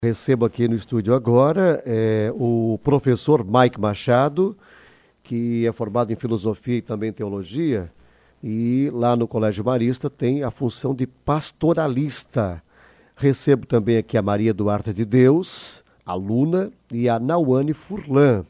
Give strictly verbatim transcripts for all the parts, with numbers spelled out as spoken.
Recebo aqui no estúdio agora é, o professor Mike Machado, que é formado em filosofia e também teologia, e lá no Colégio Marista tem a função de pastoralista. Recebo também aqui a Maria Eduarda de Deus, aluna, e a Nauane Furlan.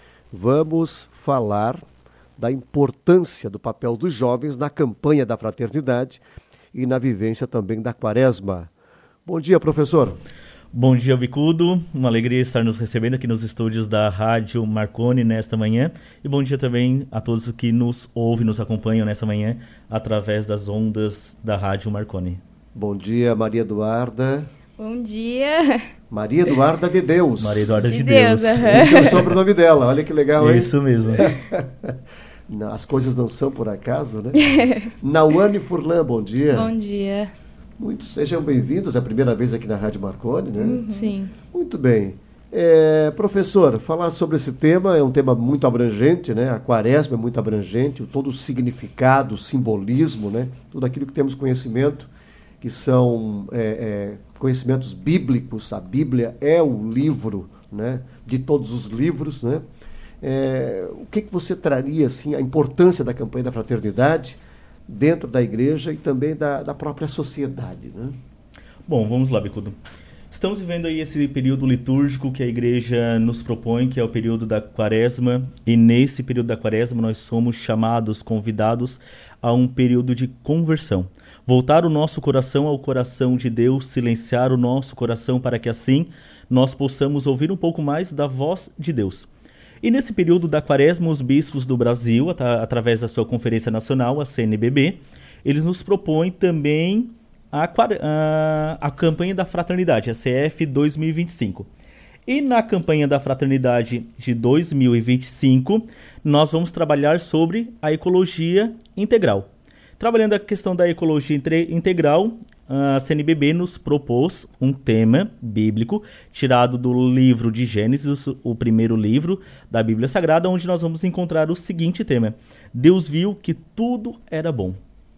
Vamos falar da importância do papel dos jovens na campanha da fraternidade e na vivência também da quaresma. Bom dia, professor. Bom dia, Bicudo. Uma alegria estar nos recebendo aqui nos estúdios da Rádio Marconi nesta manhã. E bom dia também a todos que nos ouvem, nos acompanham nessa manhã através das ondas da Rádio Marconi. Bom dia, Maria Eduarda. Bom dia. Maria Eduarda de Deus. Maria Eduarda de, de Deus. Deus. Esse é o sobrenome dela, olha que legal, hein? Isso mesmo. Não, as coisas não são por acaso, né? Nauane Furlan, bom dia. Bom dia. Muito, sejam bem-vindos, é a primeira vez aqui na Rádio Marconi, né? Uhum. Sim. Muito bem. É, professor, falar sobre esse tema é um tema muito abrangente, né? A quaresma é muito abrangente, todo o significado, o simbolismo, né? Tudo aquilo que temos conhecimento, que são é, é, conhecimentos bíblicos. A Bíblia é o livro, né, de todos os livros, né? É, o que, que você traria, assim, a importância da campanha da fraternidade dentro da igreja e também da, da própria sociedade, né? Bom, vamos lá, Bicudo. Estamos vivendo aí esse período litúrgico que a igreja nos propõe, que é o período da quaresma, e nesse período da quaresma nós somos chamados, convidados a um período de conversão. Voltar o nosso coração ao coração de Deus, silenciar o nosso coração para que assim nós possamos ouvir um pouco mais da voz de Deus. E nesse período da quaresma, os bispos do Brasil, at- através da sua Conferência Nacional, a C N B B, eles nos propõem também a, a, a campanha da fraternidade, a C F dois mil e vinte e cinco. E na campanha da fraternidade de dois mil e vinte e cinco, nós vamos trabalhar sobre a ecologia integral. Trabalhando a questão da ecologia integral, a C N B B nos propôs um tema bíblico tirado do livro de Gênesis, o primeiro livro da Bíblia Sagrada, onde nós vamos encontrar o seguinte tema: Deus viu que tudo era bom.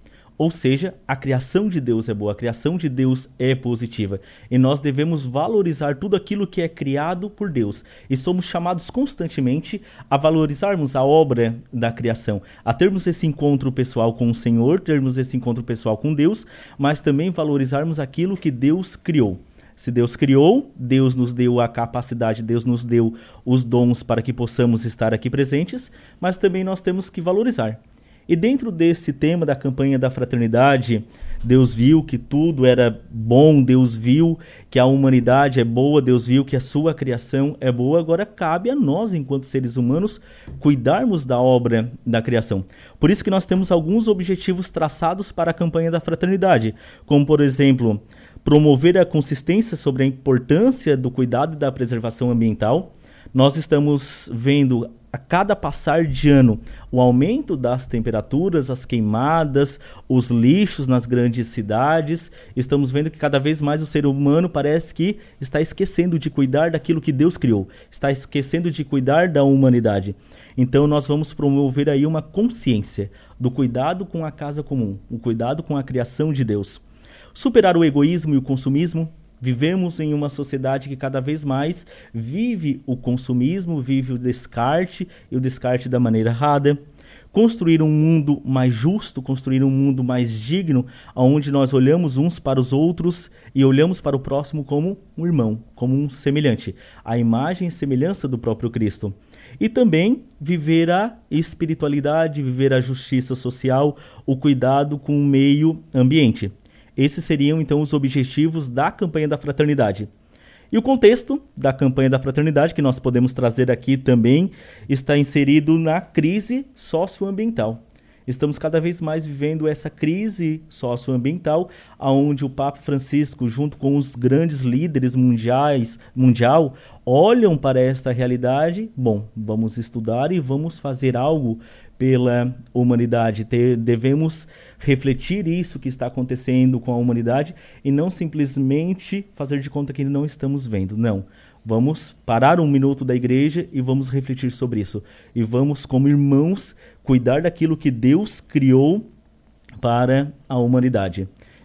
Ou seja, a criação de Deus é boa, a criação de Deus é positiva. E nós devemos valorizar tudo aquilo que é criado por Deus. E somos chamados constantemente a valorizarmos a obra da criação, a termos esse encontro pessoal com o Senhor, termos esse encontro pessoal com Deus, mas também valorizarmos aquilo que Deus criou. Se Deus criou, Deus nos deu a capacidade, Deus nos deu os dons para que possamos estar aqui presentes, mas também nós temos que valorizar. E dentro desse tema da campanha da fraternidade, Deus viu que tudo era bom, Deus viu que a humanidade é boa, Deus viu que a sua criação é boa. Agora cabe a nós, enquanto seres humanos, cuidarmos da obra da criação. Por isso que nós temos alguns objetivos traçados para a campanha da fraternidade, como, por exemplo, promover a consistência sobre a importância do cuidado e da preservação ambiental. Nós estamos vendo a cada passar de ano o aumento das temperaturas, as queimadas, os lixos nas grandes cidades. Estamos vendo que cada vez mais o ser humano parece que está esquecendo de cuidar daquilo que Deus criou, está esquecendo de cuidar da humanidade. Então nós vamos promover aí uma consciência do cuidado com a casa comum, o cuidado com a criação de Deus. Superar o egoísmo e o consumismo. Vivemos em uma sociedade que cada vez mais vive o consumismo, vive o descarte e o descarte da maneira errada. Construir um mundo mais justo, construir um mundo mais digno, onde nós olhamos uns para os outros e olhamos para o próximo como um irmão, como um semelhante, a imagem e semelhança do próprio Cristo. E também viver a espiritualidade, viver a justiça social, o cuidado com o meio ambiente. Esses seriam, então, os objetivos da campanha da fraternidade. E o contexto da campanha da fraternidade, que nós podemos trazer aqui também, está inserido na crise socioambiental. Estamos cada vez mais vivendo essa crise socioambiental, onde o Papa Francisco, junto com os grandes líderes mundiais, mundial, olham para esta realidade. Bom, vamos estudar e vamos fazer algo pela humanidade. Ter, devemos refletir isso que está acontecendo com a humanidade e não simplesmente fazer de conta que não estamos vendo. Não. Vamos parar um minuto da igreja e vamos refletir sobre isso. E vamos, como irmãos, cuidar daquilo que Deus criou para a humanidade.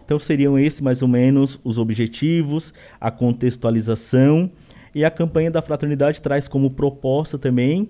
Então seriam esses mais ou menos os objetivos, a contextualização, e a campanha da fraternidade traz como proposta também,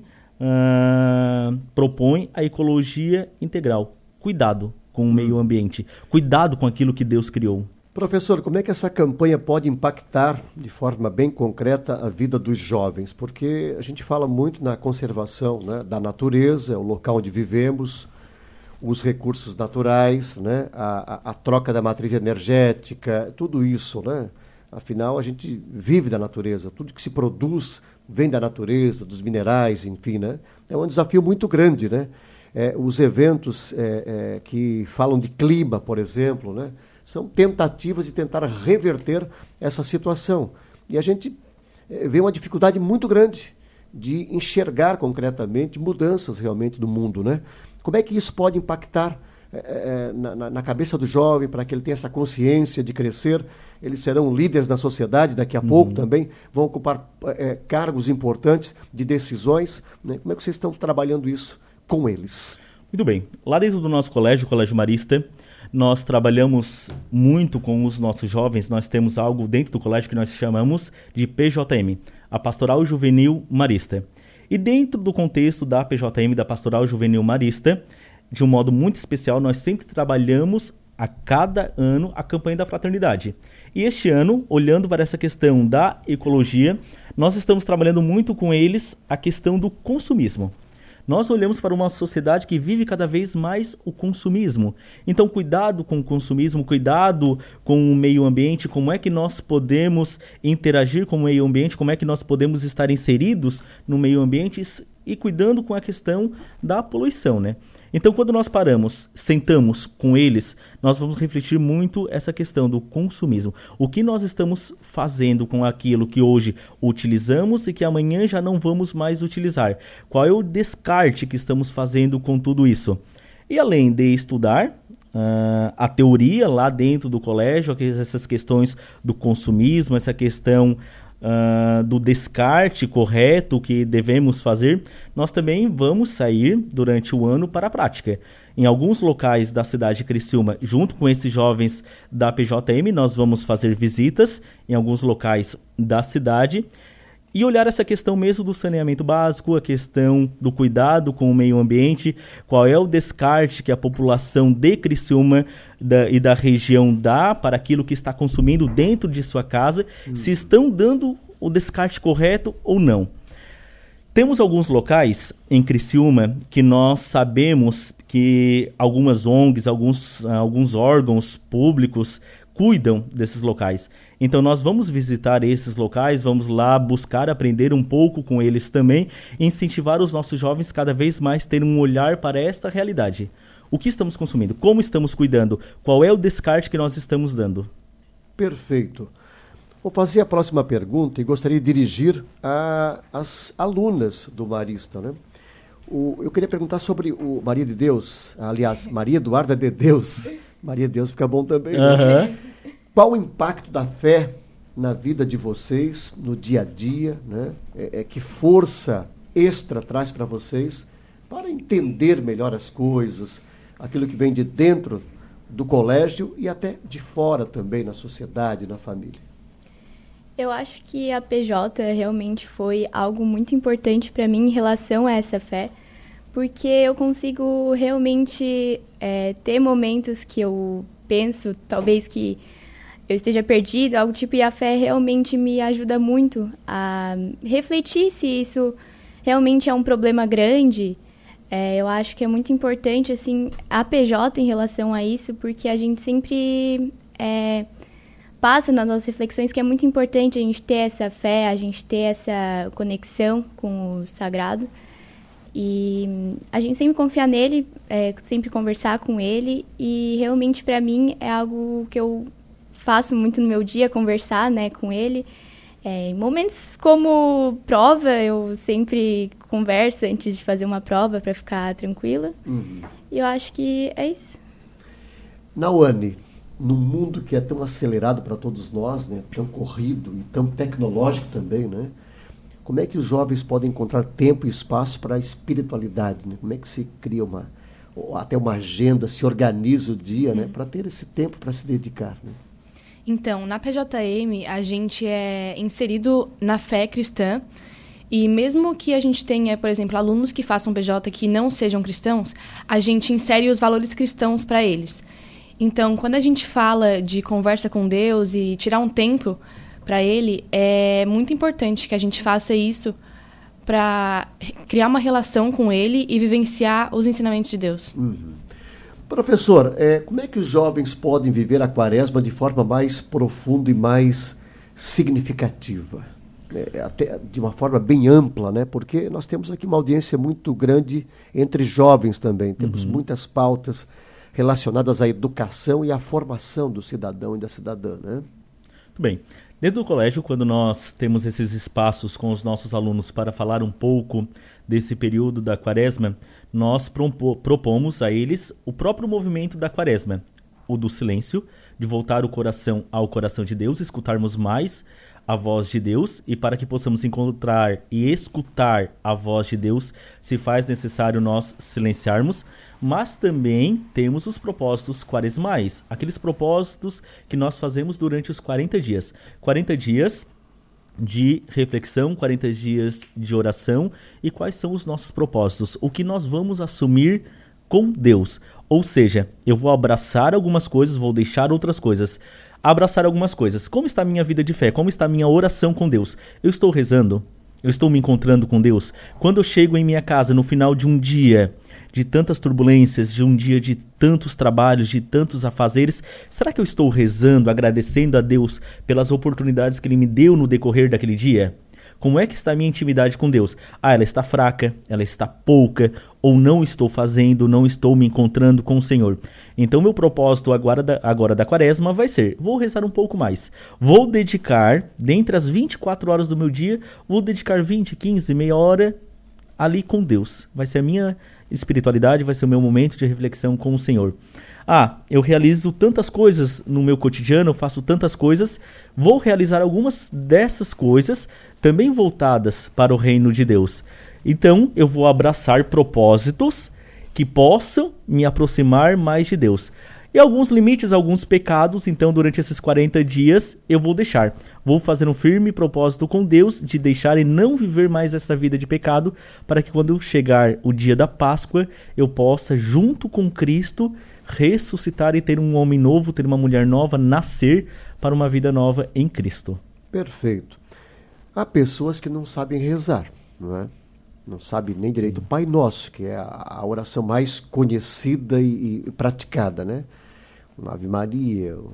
uh, propõe a ecologia integral, cuidado com o meio ambiente, cuidado com aquilo que Deus criou. Professor, como é que essa campanha pode impactar de forma bem concreta a vida dos jovens? Porque a gente fala muito na conservação, né, da natureza, o local onde vivemos, os recursos naturais, né, a, a, a troca da matriz energética, tudo isso, né? Afinal, a gente vive da natureza, tudo que se produz vem da natureza, dos minerais, enfim, né? É um desafio muito grande, né? É, os eventos é, é, que falam de clima, por exemplo, né? São tentativas de tentar reverter essa situação. E a gente é, vê uma dificuldade muito grande de enxergar concretamente mudanças realmente do mundo, né? Como é que isso pode impactar é, na, na cabeça do jovem para que ele tenha essa consciência de crescer? Eles serão líderes da sociedade daqui a uhum. pouco também, vão ocupar é, cargos importantes de decisões, né? Como é que vocês estão trabalhando isso com eles? Muito bem. Lá dentro do nosso colégio, o Colégio Marista, nós trabalhamos muito com os nossos jovens. Nós temos algo dentro do colégio que nós chamamos de P J M, a Pastoral Juvenil Marista. E dentro do contexto da P J M, da Pastoral Juvenil Marista, de um modo muito especial, nós sempre trabalhamos a cada ano a campanha da fraternidade. E este ano, olhando para essa questão da ecologia, nós estamos trabalhando muito com eles a questão do consumismo. Nós olhamos para uma sociedade que vive cada vez mais o consumismo. Então, cuidado com o consumismo, cuidado com o meio ambiente, como é que nós podemos interagir com o meio ambiente, como é que nós podemos estar inseridos no meio ambiente e cuidando com a questão da poluição, né? Então, quando nós paramos, sentamos com eles, nós vamos refletir muito essa questão do consumismo. O que nós estamos fazendo com aquilo que hoje utilizamos e que amanhã já não vamos mais utilizar? Qual é o descarte que estamos fazendo com tudo isso? E além de estudar uh, a teoria lá dentro do colégio, essas questões do consumismo, essa questão Uh, do descarte correto que devemos fazer, nós também vamos sair durante o ano para a prática. Em alguns locais da cidade de Criciúma, junto com esses jovens da P J M, nós vamos fazer visitas em alguns locais da cidade e olhar essa questão mesmo do saneamento básico, a questão do cuidado com o meio ambiente, qual é o descarte que a população de Criciúma da, e da região dá para aquilo que está consumindo dentro de sua casa, hum. se estão dando o descarte correto ou não. Temos alguns locais em Criciúma que nós sabemos que algumas O N Gs, alguns, alguns órgãos públicos cuidam desses locais. Então nós vamos visitar esses locais, vamos lá buscar aprender um pouco com eles também e incentivar os nossos jovens cada vez mais a terem um olhar para esta realidade. O que estamos consumindo? Como estamos cuidando? Qual é o descarte que nós estamos dando? Perfeito. Vou fazer a próxima pergunta e gostaria de dirigir às alunas do Marista, né? O, eu queria perguntar sobre o Maria de Deus, aliás, Maria Eduarda de Deus. Maria de Deus fica bom também. Uhum. Qual o impacto da fé na vida de vocês, no dia a dia, né? É, é, que força extra traz para vocês para entender melhor as coisas, aquilo que vem de dentro do colégio e até de fora também, na sociedade, na família? Eu acho que a P J realmente foi algo muito importante para mim em relação a essa fé, porque eu consigo realmente é, ter momentos que eu penso, talvez que eu esteja perdida, algo tipo, e a fé realmente me ajuda muito a refletir se isso realmente é um problema grande. É, eu acho que é muito importante, assim, a P J em relação a isso, porque a gente sempre é, passa nas nossas reflexões que é muito importante a gente ter essa fé, a gente ter essa conexão com o sagrado. E a gente sempre confiar nele, é, sempre conversar com ele, e realmente para mim é algo que eu faço muito no meu dia, conversar, né, com ele. É, em momentos como prova, eu sempre converso antes de fazer uma prova para ficar tranquila. Uhum. E eu acho que é isso. Nauane, num mundo que é tão acelerado para todos nós, né, tão corrido e tão tecnológico também, né? Como é que os jovens podem encontrar tempo e espaço para a espiritualidade? Né? Como é que se cria uma, ou até uma agenda, se organiza o dia, uhum. né, para ter esse tempo para se dedicar, né? Então, na P J M, a gente é inserido na fé cristã e mesmo que a gente tenha, por exemplo, alunos que façam P J que não sejam cristãos, a gente insere os valores cristãos para eles. Então, quando a gente fala de conversa com Deus e tirar um tempo para Ele, é muito importante que a gente faça isso para criar uma relação com Ele e vivenciar os ensinamentos de Deus. Uhum. Professor, é, como é que os jovens podem viver a quaresma de forma mais profunda e mais significativa? É, até de uma forma bem ampla, né? Porque nós temos aqui uma audiência muito grande entre jovens também. Temos uhum. muitas pautas relacionadas à educação e à formação do cidadão e da cidadã, né? Muito bem. Dentro do colégio, quando nós temos esses espaços com os nossos alunos para falar um pouco desse período da quaresma, nós propomos a eles o próprio movimento da quaresma, o do silêncio, de voltar o coração ao coração de Deus, escutarmos mais a voz de Deus, e para que possamos encontrar e escutar a voz de Deus, se faz necessário nós silenciarmos, mas também temos os propósitos quaresmais, aqueles propósitos que nós fazemos durante os quarenta dias. quarenta dias de reflexão, quarenta dias de oração, e quais são os nossos propósitos, o que nós vamos assumir com Deus. Ou seja, eu vou abraçar algumas coisas, vou deixar outras coisas. Abraçar algumas coisas. Como está a minha vida de fé? Como está a minha oração com Deus? Eu estou rezando? Eu estou me encontrando com Deus? Quando eu chego em minha casa no final de um dia de tantas turbulências, de um dia de tantos trabalhos, de tantos afazeres, será que eu estou rezando, agradecendo a Deus pelas oportunidades que Ele me deu no decorrer daquele dia? Como é que está a minha intimidade com Deus? Ah, ela está fraca, ela está pouca, ou não estou fazendo, não estou me encontrando com o Senhor. Então, meu propósito agora da, agora da quaresma vai ser, vou rezar um pouco mais. Vou dedicar, dentre as vinte e quatro horas do meu dia, vou dedicar vinte, quinze, meia hora ali com Deus. Vai ser a minha espiritualidade, vai ser o meu momento de reflexão com o Senhor. Ah, eu realizo tantas coisas no meu cotidiano, eu faço tantas coisas, vou realizar algumas dessas coisas também voltadas para o reino de Deus. Então, eu vou abraçar propósitos que possam me aproximar mais de Deus. E alguns limites, alguns pecados, então durante esses quarenta dias eu vou deixar. Vou fazer um firme propósito com Deus de deixar e não viver mais essa vida de pecado, para que quando chegar o dia da Páscoa, eu possa, junto com Cristo, ressuscitar e ter um homem novo, ter uma mulher nova, nascer para uma vida nova em Cristo. Perfeito. Há pessoas que não sabem rezar, não é? Não sabem nem direito o Pai Nosso, que é a, a oração mais conhecida e, e praticada, né? O Ave Maria, o,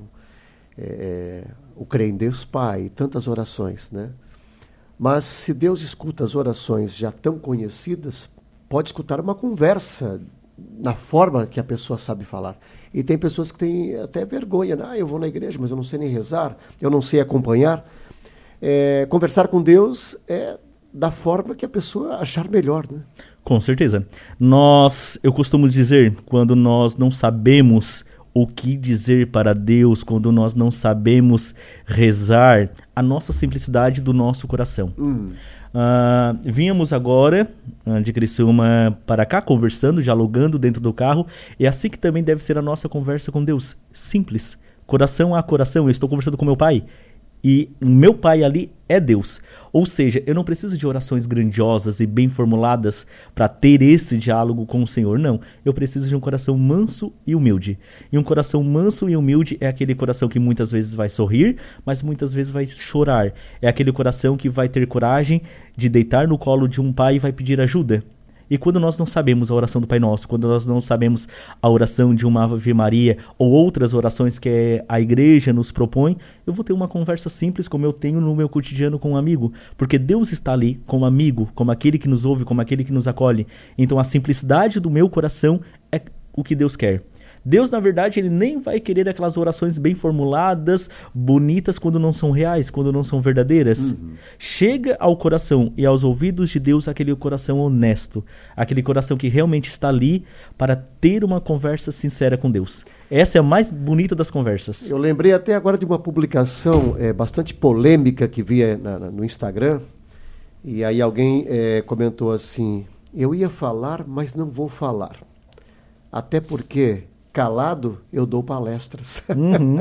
é, o Creio em Deus Pai, tantas orações, né? Mas se Deus escuta as orações já tão conhecidas, pode escutar uma conversa na forma que a pessoa sabe falar. E tem pessoas que têm até vergonha, né? Ah, eu vou na igreja, mas eu não sei nem rezar, eu não sei acompanhar. É, conversar com Deus é da forma que a pessoa achar melhor, né? Com certeza. Nós, eu costumo dizer, quando nós não sabemos o que dizer para Deus, quando nós não sabemos rezar, a nossa simplicidade do nosso coração. Hum. Uh, vínhamos agora uh, de Criciúma para cá, conversando, dialogando dentro do carro, e é assim que também deve ser a nossa conversa com Deus. Simples. Coração a coração. Eu estou conversando com meu pai. E o meu pai ali é Deus. Ou seja, eu não preciso de orações grandiosas e bem formuladas para ter esse diálogo com o Senhor. Não, eu preciso de um coração manso e humilde. E um coração manso e humilde é aquele coração que muitas vezes vai sorrir, mas muitas vezes vai chorar. É aquele coração que vai ter coragem de deitar no colo de um pai e vai pedir ajuda. E quando nós não sabemos a oração do Pai Nosso, quando nós não sabemos a oração de uma Ave Maria ou outras orações que a igreja nos propõe, eu vou ter uma conversa simples como eu tenho no meu cotidiano com um amigo, porque Deus está ali como amigo, como aquele que nos ouve, como aquele que nos acolhe. Então a simplicidade do meu coração é o que Deus quer. Deus, na verdade, ele nem vai querer aquelas orações bem formuladas, bonitas, quando não são reais, quando não são verdadeiras. Uhum. Chega ao coração e aos ouvidos de Deus aquele coração honesto, aquele coração que realmente está ali para ter uma conversa sincera com Deus. Essa é a mais bonita das conversas. Eu lembrei até agora de uma publicação é, bastante polêmica que via na, na, no Instagram, e aí alguém é, comentou assim, eu ia falar, mas não vou falar. até porque calado eu dou palestras. Uhum.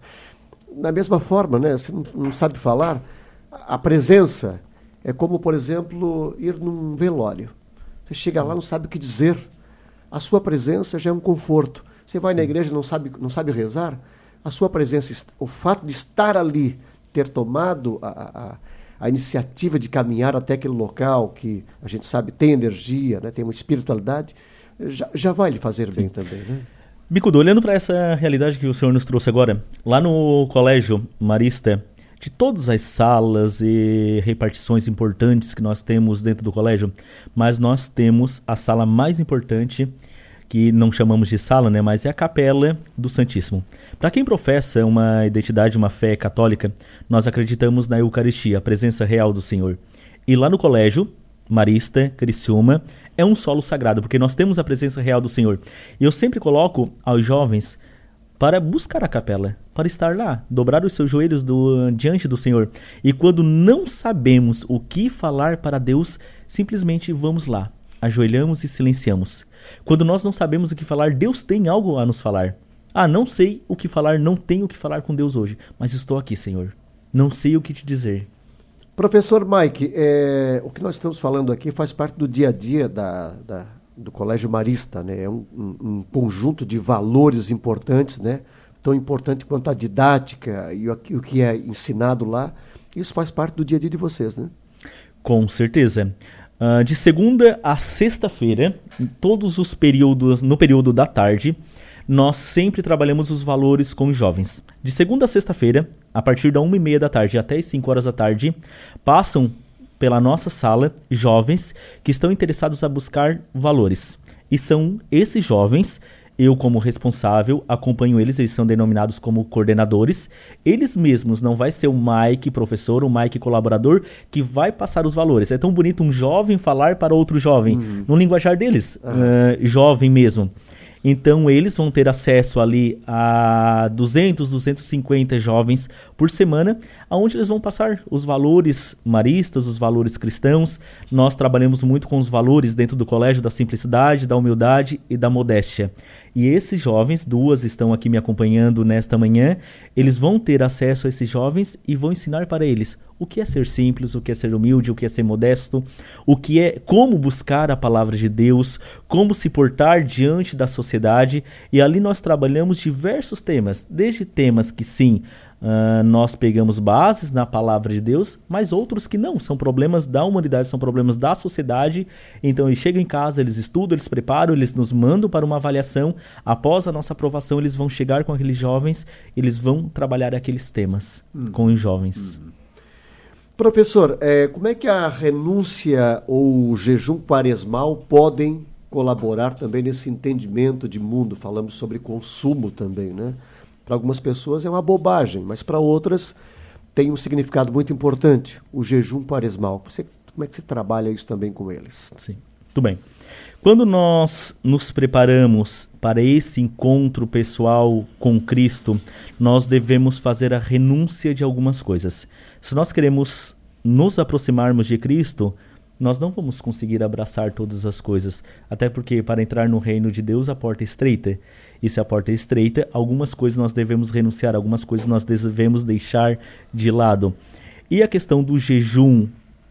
Da mesma forma, né? Você não, não sabe falar, a presença é como, por exemplo, ir num velório. Você chega lá, não sabe o que dizer. A sua presença já é um conforto. Você vai na igreja e não sabe, não sabe rezar, a sua presença, o fato de estar ali, ter tomado a, a, a iniciativa de caminhar até aquele local que a gente sabe tem energia, né? Tem uma espiritualidade, já, já vai lhe fazer Sim. bem também, né? Bicudo, olhando para essa realidade que o senhor nos trouxe agora, lá no Colégio Marista, de todas as salas e repartições importantes que nós temos dentro do colégio, mas nós temos a sala mais importante, que não chamamos de sala, né, mas é a Capela do Santíssimo. Para quem professa uma identidade, uma fé católica, nós acreditamos na Eucaristia, a presença real do Senhor. E lá no Colégio Marista, Criciúma, é um solo sagrado, porque nós temos a presença real do Senhor. E eu sempre coloco aos jovens para buscar a capela, para estar lá, dobrar os seus joelhos do, diante do Senhor. E quando não sabemos o que falar para Deus, simplesmente vamos lá, ajoelhamos e silenciamos. Quando nós não sabemos o que falar, Deus tem algo a nos falar. Ah, não sei o que falar, não tenho o que falar com Deus hoje, mas estou aqui, Senhor. Não sei o que te dizer. Professor Mike, é, o que nós estamos falando aqui faz parte do dia a dia da, da, do Colégio Marista, né? É um, um, um conjunto de valores importantes, né? Tão importante quanto a didática e o, o que é ensinado lá. Isso faz parte do dia a dia de vocês, né? Com certeza. Uh, de segunda a sexta-feira, em todos os períodos, no período da tarde, nós sempre trabalhamos os valores com os jovens. De segunda a sexta-feira, a partir da uma e meia da tarde até as cinco horas da tarde, passam pela nossa sala jovens que estão interessados a buscar valores. E são esses jovens, eu como responsável, acompanho eles, eles são denominados como coordenadores. Eles mesmos, não vai ser o Mike professor, o Mike colaborador, que vai passar os valores. É tão bonito um jovem falar para outro jovem, uhum. no linguajar deles, uhum. uh, jovem mesmo. Então, eles vão ter acesso ali a duzentos, duzentos e cinquenta jovens por semana, onde eles vão passar os valores maristas, os valores cristãos. Nós trabalhamos muito com os valores dentro do colégio da simplicidade, da humildade e da modéstia. E esses jovens, duas estão aqui me acompanhando nesta manhã, eles vão ter acesso a esses jovens e vão ensinar para eles o que é ser simples, o que é ser humilde, o que é ser modesto, o que é como buscar a palavra de Deus, como se portar diante da sociedade. E ali nós trabalhamos diversos temas, desde temas que sim, Uh, nós pegamos bases na palavra de Deus, mas outros que não, são problemas da humanidade, são problemas da sociedade. Então eles chegam em casa, eles estudam, eles preparam, eles nos mandam para uma avaliação. Após a nossa aprovação, eles vão chegar com aqueles jovens, eles vão trabalhar aqueles temas hum. com os jovens. Hum. Professor, é, como é que a renúncia ou o jejum quaresmal podem colaborar também nesse entendimento de mundo? Falamos sobre consumo também, né? Para algumas pessoas é uma bobagem, mas para outras tem um significado muito importante, o jejum quaresmal. Você, como é que você trabalha isso também com eles? Sim, tudo bem. Quando nós nos preparamos para esse encontro pessoal com Cristo, nós devemos fazer a renúncia de algumas coisas. Se nós queremos nos aproximarmos de Cristo, nós não vamos conseguir abraçar todas as coisas, até porque para entrar no reino de Deus a porta é estreita. E se a porta é estreita, algumas coisas nós devemos renunciar, algumas coisas nós devemos deixar de lado. E a questão do jejum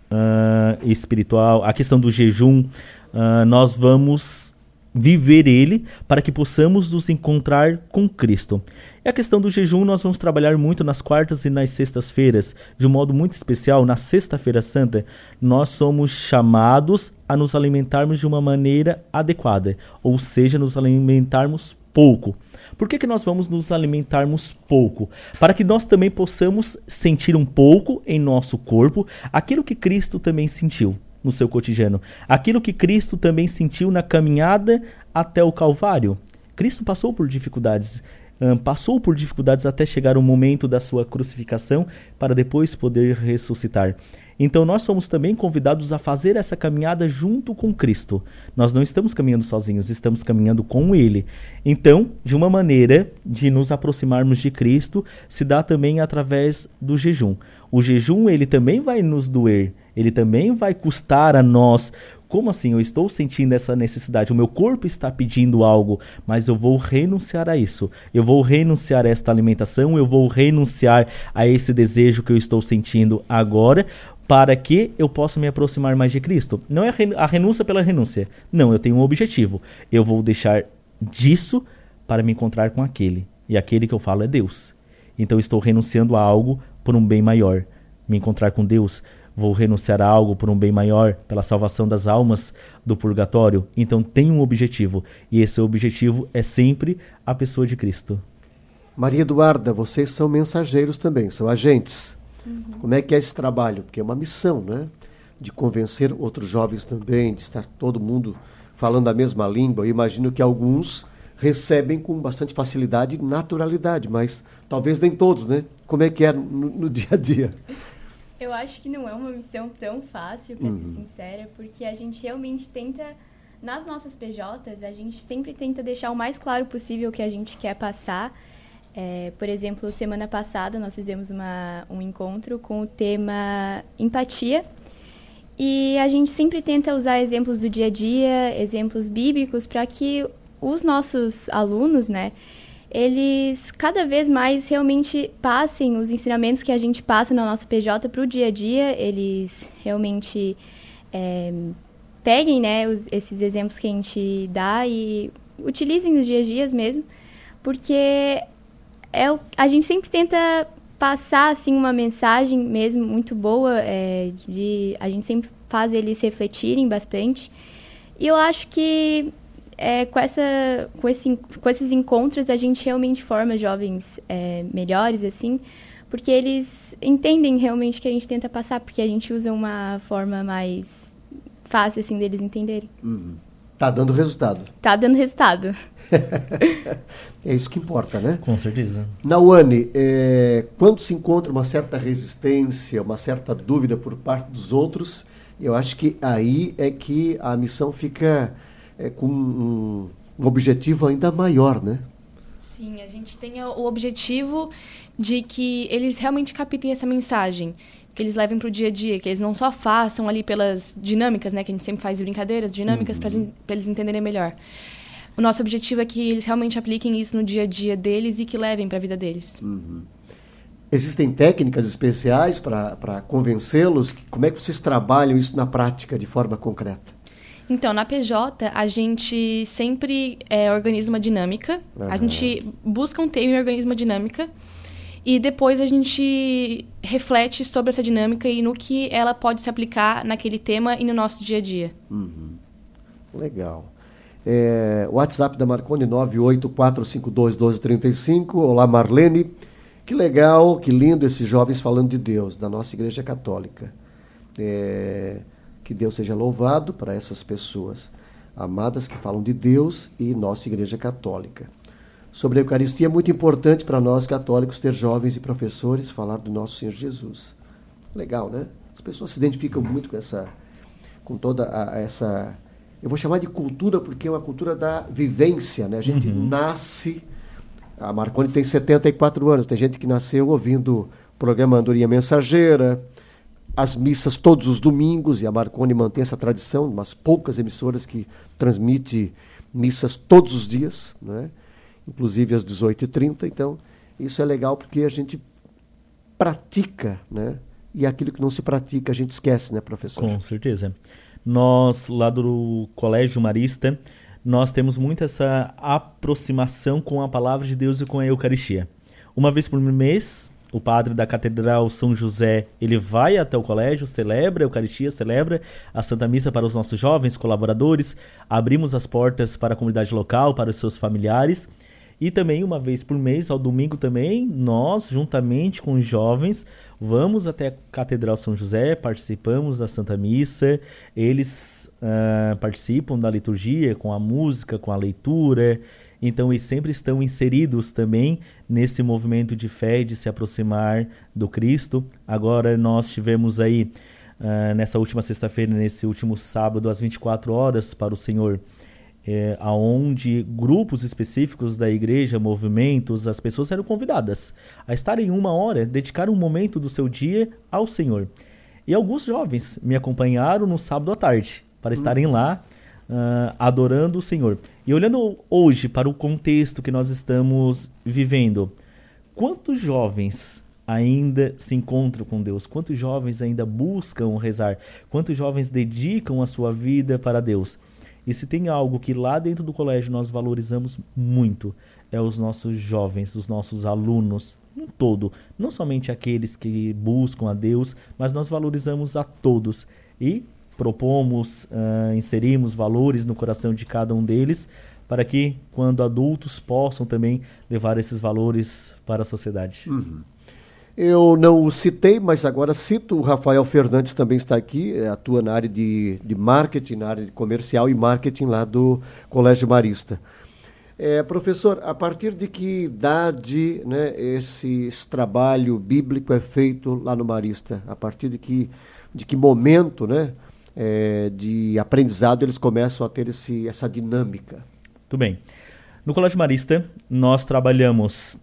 uh, espiritual, a questão do jejum, uh, nós vamos viver ele para que possamos nos encontrar com Cristo. E a questão do jejum nós vamos trabalhar muito nas quartas e nas sextas-feiras, de um modo muito especial. Na sexta-feira santa, nós somos chamados a nos alimentarmos de uma maneira adequada, ou seja, nos alimentarmos pouco. Por que que nós vamos nos alimentarmos pouco? Para que nós também possamos sentir um pouco em nosso corpo aquilo que Cristo também sentiu no seu cotidiano, aquilo que Cristo também sentiu na caminhada até o Calvário. Cristo passou por dificuldades, um, passou por dificuldades até chegar o momento da sua crucificação para depois poder ressuscitar. Então nós somos também convidados a fazer essa caminhada junto com Cristo. Nós não estamos caminhando sozinhos, estamos caminhando com Ele. Então, de uma maneira de nos aproximarmos de Cristo, se dá também através do jejum. O jejum, ele também vai nos doer, ele também vai custar a nós Como assim? Eu estou sentindo essa necessidade, o meu corpo está pedindo algo, mas eu vou renunciar a isso. Eu vou renunciar a esta alimentação, eu vou renunciar a esse desejo que eu estou sentindo agora, para que eu possa me aproximar mais de Cristo. Não é a renúncia pela renúncia. Não, eu tenho um objetivo. Eu vou deixar disso para me encontrar com aquele. E aquele que eu falo é Deus. Então eu estou renunciando a algo por um bem maior. Me encontrar com Deus. Vou renunciar a algo por um bem maior, pela salvação das almas do purgatório. Então tem um objetivo, e esse objetivo é sempre a pessoa de Cristo. Maria Eduarda, vocês são mensageiros também, são agentes. Uhum. Como é que é esse trabalho? Porque é uma missão, né? De convencer outros jovens também, de estar todo mundo falando a mesma língua. Eu imagino que alguns recebem com bastante facilidade e naturalidade, mas talvez nem todos, né? Como é que é no, no dia a dia? Eu acho que não é uma missão tão fácil, para uhum. ser sincera, porque a gente realmente tenta, nas nossas P Js, a gente sempre tenta deixar o mais claro possível o que a gente quer passar. É, por exemplo, semana passada nós fizemos uma, um encontro com o tema empatia, e a gente sempre tenta usar exemplos do dia a dia, exemplos bíblicos, para que os nossos alunos, né, eles cada vez mais realmente passem os ensinamentos que a gente passa na nossa P J para o dia a dia, eles realmente é, peguem, né, os, esses exemplos que a gente dá e utilizem nos dias a dias mesmo, porque é o, a gente sempre tenta passar assim, uma mensagem mesmo muito boa, é, de, a gente sempre faz eles refletirem bastante, e eu acho que É, com, essa, com, esse, com esses encontros, a gente realmente forma jovens é, melhores, assim, porque eles entendem realmente o que a gente tenta passar, porque a gente usa uma forma mais fácil, assim, deles entenderem. Uhum. Tá dando resultado. Tá dando resultado. É isso que importa, né? Com certeza. Nauane, é, quando se encontra uma certa resistência, uma certa dúvida por parte dos outros, eu acho que aí é que a missão fica... É, com um, um objetivo ainda maior, né? Sim, a gente tem o objetivo de que eles realmente captem essa mensagem, que eles levem para o dia a dia, que eles não só façam ali pelas dinâmicas, né? Que a gente sempre faz brincadeiras, dinâmicas, uhum. para eles entenderem melhor. O nosso objetivo é que eles realmente apliquem isso no dia a dia deles e que levem para a vida deles. Uhum. Existem técnicas especiais para convencê-los? Como é que vocês trabalham isso na prática, de forma concreta? Então, na P J, a gente sempre é, organiza uma dinâmica. Uhum. A gente busca um tema e organiza uma dinâmica. E depois a gente reflete sobre essa dinâmica e no que ela pode se aplicar naquele tema e no nosso dia a dia. Uhum. Legal. É, WhatsApp da Marconi, nove oito quatro cinco dois, um dois três cinco. Olá, Marlene. Que legal, que lindo esses jovens falando de Deus, da nossa Igreja Católica. É... Que Deus seja louvado para essas pessoas amadas que falam de Deus e nossa Igreja Católica. Sobre a Eucaristia, é muito importante para nós católicos ter jovens e professores falar do nosso Senhor Jesus. Legal, né? As pessoas se identificam muito com essa, com toda a, essa, eu vou chamar de cultura porque é uma cultura da vivência, né? A gente uhum. nasce, a Marconi tem setenta e quatro anos, tem gente que nasceu ouvindo o programa Andorinha Mensageira, as missas todos os domingos, e a Marconi mantém essa tradição, umas poucas emissoras que transmite missas todos os dias, né? Inclusive às dezoito e trinta, então isso é legal porque a gente pratica, né? E aquilo que não se pratica a gente esquece, né, professor? Com certeza. Nós, lá do Colégio Marista, nós temos muito essa aproximação com a Palavra de Deus e com a Eucaristia. Uma vez por mês, o padre da Catedral São José, ele vai até o colégio, celebra a Eucaristia, celebra a Santa Missa para os nossos jovens colaboradores, abrimos as portas para a comunidade local, para os seus familiares, e também uma vez por mês, ao domingo também, nós, juntamente com os jovens, vamos até a Catedral São José, participamos da Santa Missa, eles uh, participam da liturgia com a música, com a leitura. Então, eles sempre estão inseridos também nesse movimento de fé, de se aproximar do Cristo. Agora, nós tivemos aí, uh, nessa última sexta-feira, nesse último sábado, às vinte e quatro horas para o Senhor, é, onde grupos específicos da igreja, movimentos, as pessoas eram convidadas a estarem uma hora, dedicar um momento do seu dia ao Senhor. E alguns jovens me acompanharam no sábado à tarde. para estarem lá uh, adorando o Senhor. E olhando hoje para o contexto que nós estamos vivendo, quantos jovens ainda se encontram com Deus? Quantos jovens ainda buscam rezar? Quantos jovens dedicam a sua vida para Deus? E se tem algo que lá dentro do colégio nós valorizamos muito, é os nossos jovens, os nossos alunos, um todo. Não somente aqueles que buscam a Deus, mas nós valorizamos a todos. E propomos, uh, inserimos valores no coração de cada um deles, para que, quando adultos, possam também levar esses valores para a sociedade. Uhum. Eu não o citei, mas agora cito. O Rafael Fernandes também está aqui, atua na área de, de marketing, na área de comercial e marketing lá do Colégio Marista. É, professor, a partir de que idade, né, esse, esse trabalho bíblico é feito lá no Marista? A partir de que, de que momento, né, é, de aprendizado eles começam a ter esse, essa dinâmica? Muito bem. No Colégio Marista, nós trabalhamos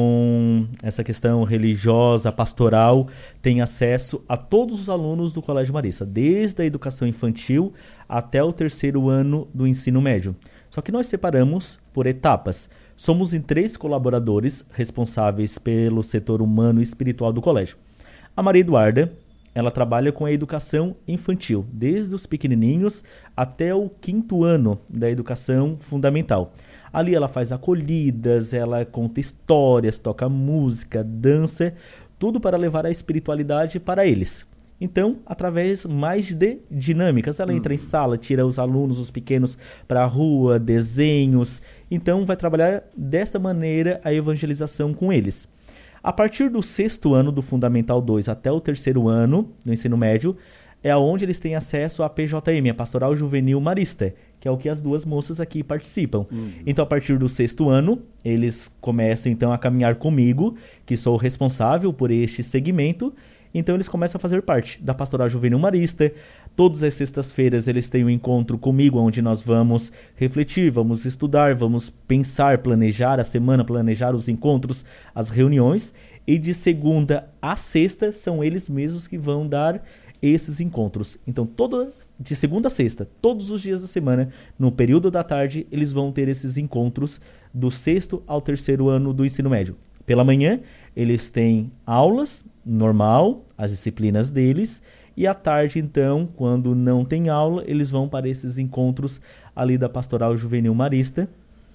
com essa questão religiosa, pastoral, tem acesso a todos os alunos do Colégio Marista, desde a educação infantil até o terceiro ano do ensino médio. Só que nós separamos por etapas. Somos em três colaboradores responsáveis pelo setor humano e espiritual do colégio. A Maria Eduarda, ela trabalha com a educação infantil, desde os pequenininhos até o quinto ano da educação fundamental. Ali ela faz acolhidas, ela conta histórias, toca música, dança, tudo para levar a espiritualidade para eles. Então, através mais de dinâmicas, ela entra em sala, tira os alunos, os pequenos, para a rua, desenhos. Então, vai trabalhar desta maneira a evangelização com eles. A partir do sexto ano do Fundamental dois até o terceiro ano do ensino médio, é onde eles têm acesso à P J M, a Pastoral Juvenil Marista, que é o que as duas moças aqui participam. Uhum. Então, a partir do sexto ano, eles começam então a caminhar comigo, que sou responsável por este segmento. Então, eles começam a fazer parte da Pastoral Juvenil Marista. Todas as sextas-feiras eles têm um encontro comigo, onde nós vamos refletir, vamos estudar, vamos pensar, planejar a semana, planejar os encontros, as reuniões. E de segunda a sexta, são eles mesmos que vão dar esses encontros. Então, toda, de segunda a sexta, todos os dias da semana, no período da tarde, eles vão ter esses encontros do sexto ao terceiro ano do ensino médio. Pela manhã, eles têm aulas, normal, as disciplinas deles, e à tarde, então, quando não tem aula, eles vão para esses encontros ali da Pastoral Juvenil Marista.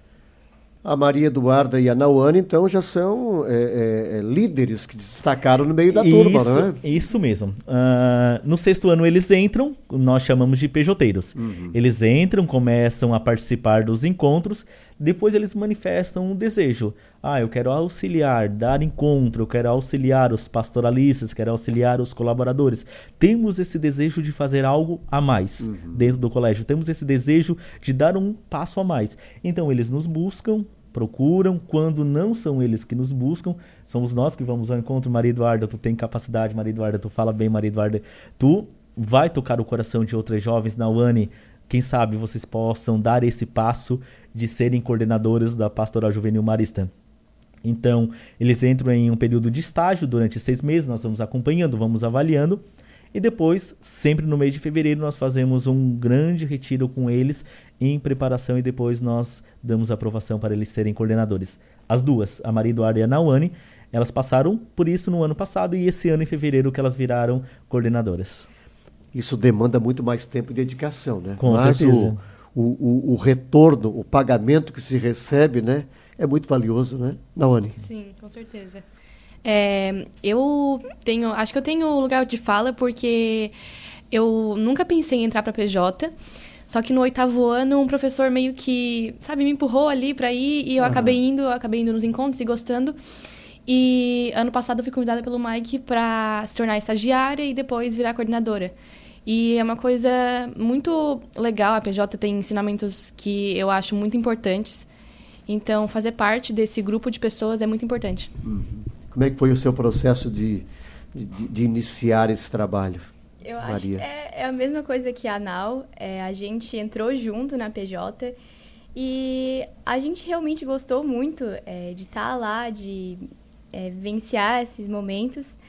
A Maria Eduarda e a Nauane, então, já são é, é, líderes que destacaram no meio da turma, isso, não é? Isso mesmo. Uh, no sexto ano eles entram, nós chamamos de pejoteiros. Uhum. Eles entram, começam a participar dos encontros, depois eles manifestam um desejo. Ah, eu quero auxiliar, dar encontro, eu quero auxiliar os pastoralistas, quero auxiliar os colaboradores. Temos esse desejo de fazer algo a mais uhum. dentro do colégio. Temos esse desejo de dar um passo a mais. Então eles nos buscam, procuram. Quando não são eles que nos buscam, somos nós que vamos ao encontro. Maria Eduarda, tu tem capacidade, Maria Eduarda, tu fala bem, Maria Eduarda. Tu vai tocar o coração de outras jovens. Nauane, quem sabe vocês possam dar esse passo de serem coordenadores da Pastoral Juvenil Marista. Então, eles entram em um período de estágio durante seis meses, nós vamos acompanhando, vamos avaliando, e depois, sempre no mês de fevereiro, nós fazemos um grande retiro com eles em preparação e depois nós damos aprovação para eles serem coordenadores. As duas, a Maria Eduarda e a Nauane, elas passaram por isso no ano passado e esse ano, em fevereiro, que elas viraram coordenadoras. Isso demanda muito mais tempo e dedicação, né? Com Mas certeza. O, o, o retorno, o pagamento que se recebe, né, é muito valioso, né, Nauane? Sim, com certeza. É, eu tenho, acho que eu tenho lugar de fala porque eu nunca pensei em entrar para P J, só que no oitavo ano um professor meio que, sabe, me empurrou ali para ir e eu uhum. acabei indo, eu acabei indo nos encontros e gostando. E ano passado eu fui convidada pelo Mike para se tornar estagiária e depois virar coordenadora. E é uma coisa muito legal, a P J tem ensinamentos que eu acho muito importantes. Então, fazer parte desse grupo de pessoas é muito importante. Uhum. Como é que foi o seu processo de, de, de iniciar esse trabalho, eu Maria? Acho que é, é a mesma coisa que a Nau. É, a gente entrou junto na P J e a gente realmente gostou muito é, de estar lá, de é, vivenciar esses momentos.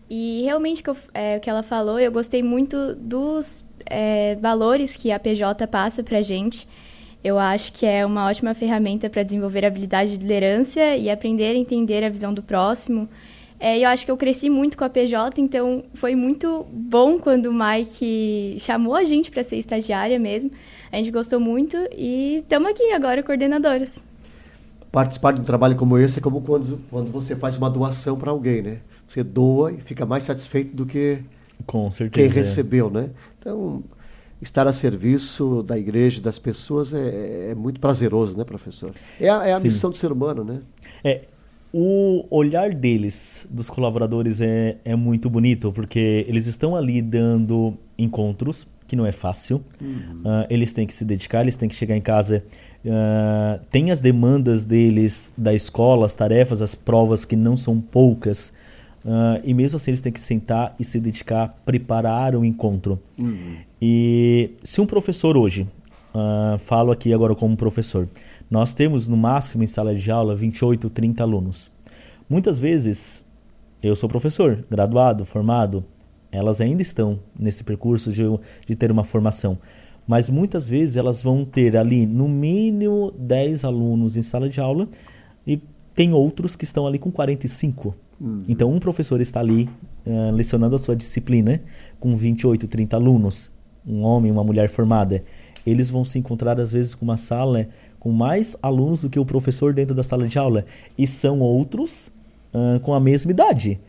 E realmente, que eu, é, o que ela falou, eu gostei muito dos é, valores que a P J passa pra gente. Eu acho que é uma ótima ferramenta para desenvolver a habilidade de liderança e aprender a entender a visão do próximo. É, eu acho que eu cresci muito com a P J, então foi muito bom quando o Mike chamou a gente para ser estagiária mesmo. A gente gostou muito e estamos aqui agora, coordenadoras. Participar de um trabalho como esse é como quando, quando você faz uma doação para alguém, né? Você doa e fica mais satisfeito do que com certeza, quem recebeu, né? Então, estar a serviço da igreja, das pessoas, é, é muito prazeroso, né, professor? É a, é a missão do ser humano, né? É, o olhar deles, dos colaboradores, é, é muito bonito, porque eles estão ali dando encontros, que não é fácil. Uhum. Uh, eles têm que se dedicar, eles têm que chegar em casa. Uh, tem as demandas deles da escola, as tarefas, as provas, que não são poucas. Uh, e mesmo assim eles têm que sentar e se dedicar, preparar o encontro. Uhum. E se um professor hoje, uh, falo aqui agora como professor, nós temos no máximo em sala de aula vinte e oito, trinta alunos. Muitas vezes, eu sou professor, graduado, formado, elas ainda estão nesse percurso de, de ter uma formação. Mas muitas vezes elas vão ter ali no mínimo dez alunos em sala de aula e tem outros que estão ali com quarenta e cinco. Uhum. Então um professor está ali uh, lecionando a sua disciplina com vinte e oito, trinta alunos, um homem, uma mulher formada. Eles vão se encontrar às vezes com uma sala com mais alunos do que o professor dentro da sala de aula. E são outros uh, com a mesma idade.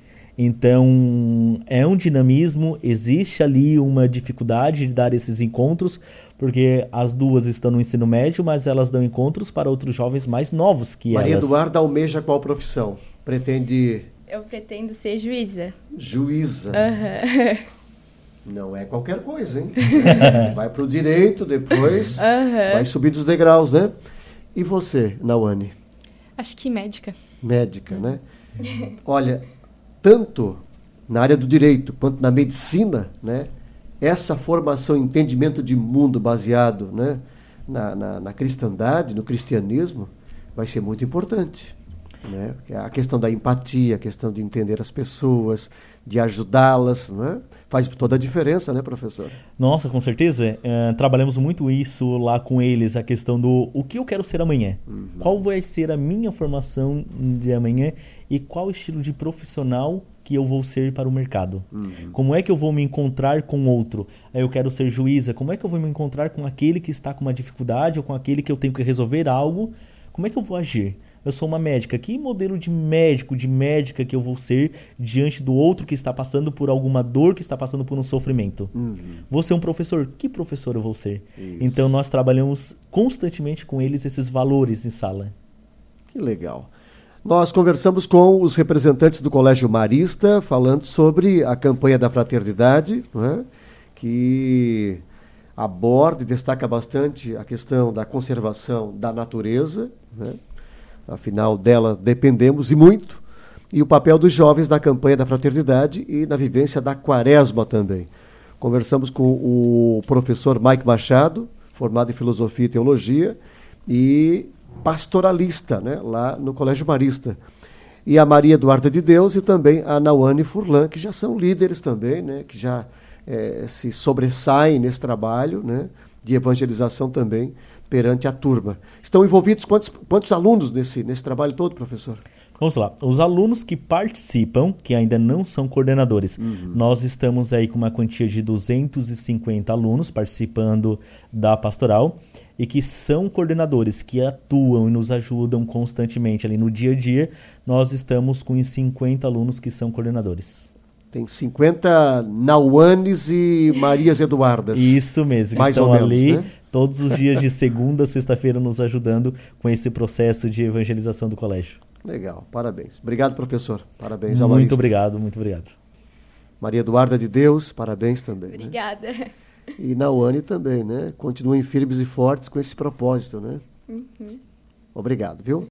Então, é um dinamismo, existe ali uma dificuldade de dar esses encontros, porque as duas estão no ensino médio, mas elas dão encontros para outros jovens mais novos que Maria elas. Maria Eduarda almeja qual profissão? Pretende... Eu pretendo ser juíza. Juíza? Aham. Uhum. Não é qualquer coisa, hein? Vai para o direito, depois uhum. vai subir dos degraus, né? E você, Nawane? Acho que médica. Médica, né? Olha, tanto na área do direito quanto na medicina, né? Essa formação, entendimento de mundo baseado, né? na, na, na cristandade, no cristianismo, vai ser muito importante. Né? A questão da empatia, a questão de entender as pessoas, de ajudá-las, né? Faz toda a diferença, né, professor? Nossa, com certeza. É, trabalhamos muito isso lá com eles, a questão do o que eu quero ser amanhã. Uhum. Qual vai ser a minha formação de amanhã e qual estilo de profissional que eu vou ser para o mercado. Uhum. Como é que eu vou me encontrar com outro? Eu quero ser juíza. Como é que eu vou me encontrar com aquele que está com uma dificuldade ou com aquele que eu tenho que resolver algo? Como é que eu vou agir? Eu sou uma médica. Que modelo de médico, de médica que eu vou ser diante do outro que está passando por alguma dor, que está passando por um sofrimento? Uhum. Vou ser um professor. Que professor eu vou ser? Isso. Então, nós trabalhamos constantemente com eles esses valores em sala. Que legal. Nós conversamos com os representantes do Colégio Marista, falando sobre a campanha da fraternidade, né, que aborda e destaca bastante a questão da conservação da natureza, né? Afinal, dela dependemos e muito, e o papel dos jovens na campanha da fraternidade e na vivência da quaresma também. Conversamos com o professor Mike Machado, formado em Filosofia e Teologia, e pastoralista, né, lá no Colégio Marista. E a Maria Eduarda de Deus e também a Nawane Furlan, que já são líderes também, né, que já é, se sobressaem nesse trabalho, né, de evangelização também, perante a turma. Estão envolvidos quantos, quantos alunos nesse, nesse trabalho todo, professor? Vamos lá. Os alunos que participam, que ainda não são coordenadores, uhum. nós estamos aí com uma quantia de duzentos e cinquenta alunos participando da pastoral e que são coordenadores, que atuam e nos ajudam constantemente ali no dia a dia. Nós estamos com cinquenta alunos que são coordenadores. Tem cinquenta Nawanes e Marias Eduardas. Isso mesmo, que mais estão ou menos, ali né? Todos os dias de segunda a sexta-feira nos ajudando com esse processo de evangelização do colégio. Legal, parabéns. Obrigado, professor. Parabéns ao Muito Marista. obrigado, muito obrigado. Maria Eduarda de Deus, parabéns também. Obrigada. Né? E Nawane também, né? Continuem firmes e fortes com esse propósito, né? Uhum. Obrigado, viu?